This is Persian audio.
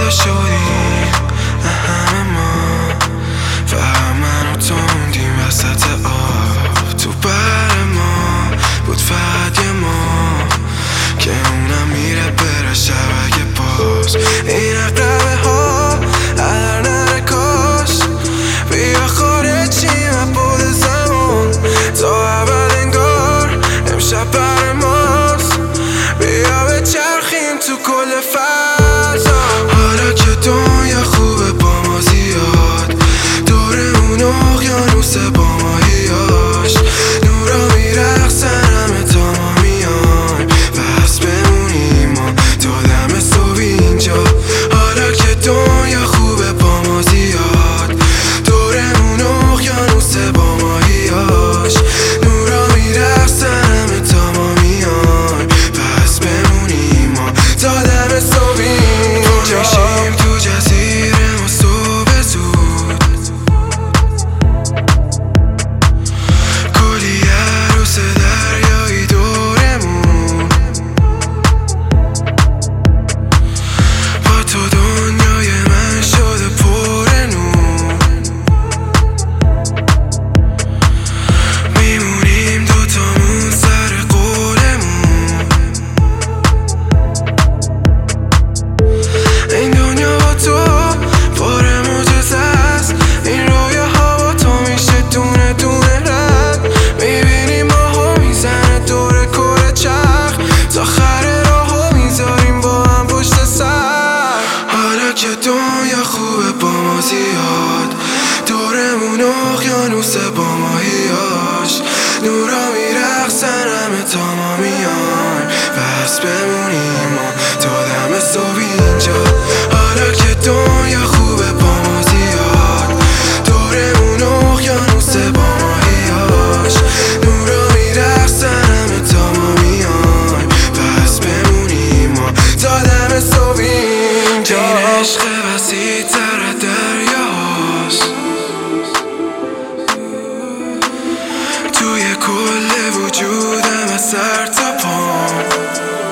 جدا شدیم همه ما، فقط من و تو موندیم وسط آب. تو بر ما بود فقط یه ما که اونم میره بره شبکه باز. این اقربه ها هر نره کاش بیا خارجیم از بود زمان تا اول انگار امشب بر ماست. بیا بچرخیم تو کل فضا، حالا که دنیا خوبه با ما زیاد، دورمون اقیانوس با ماهیاش، نورا میرقصن همه تا ما میایم، پس بمونیم ما تا دم صبح اینجا. حالا که دنیا خوبه با ما زیاد، دورمون اقیانوس با ماهیاش، نورا میرقصن همه تا ما میایم، پس بمونیم ما تا دم صبح اینجا. میشیم تو جزیره ما صبح زود، کلی عروس دریایی دورمون، با تو دنیای من شده پر نور، میمونیم دوتامون سر قولمون. این دنیا با تو پر معجزه است، این رویاها با تو میشه دونه دونه رد، میبینیم ماهو میزنه دور کره چرخ، تا آخر راهو میذاریم با هم پشت سر. حالا که دنیا خوبه با ما زیاد، دورمون اقیانوس با ماهیاش، نورا میرقصن همه تا ما میایم، پس بمونیم ما تا دم صبح اینجا. حالا که دنیا خوبه با ما زیاد، دورمون اقیانوس با ماهیاش، نورا میرقصن همه تا ما میایم، پس بمونیم ما تا دم صبح اینجا. این عشق وسیع تر دریاست، توی کل وجودم از سر تا پام،